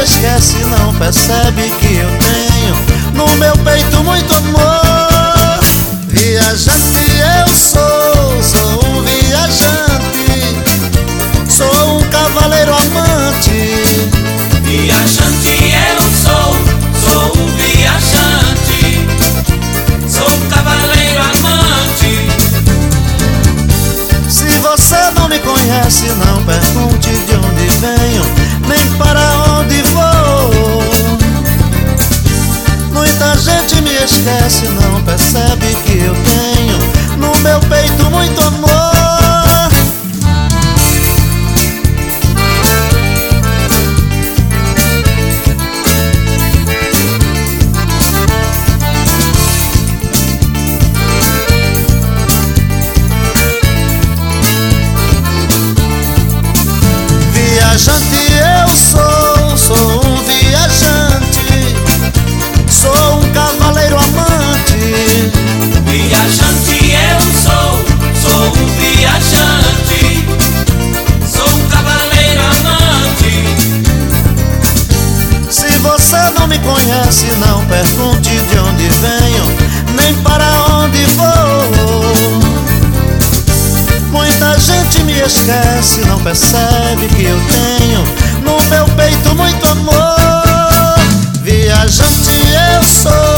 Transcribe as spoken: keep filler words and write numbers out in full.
esquece, não percebe que eu tenho no meu peito muito amor. Viajante eu sou, sou um viajante, sou um cavaleiro amante. Viajante eu sou, sou um viajante, sou um cavaleiro amante. Se você não me conhece, não pergunte de onde venho, nem para onde vou. Muita gente me esquece, não percebe que eu tenho no meu peito muito amor. Viajante eu sou, sou um viajante, sou um cavaleiro amante. Viajante eu sou, sou um viajante, sou um cavaleiro amante. Se você não me conhece, não pergunte de onde venho, nem para onde vou. Muita gente me esquece, não percebe que eu tenho no meu peito muito amor. Viajante eu sou.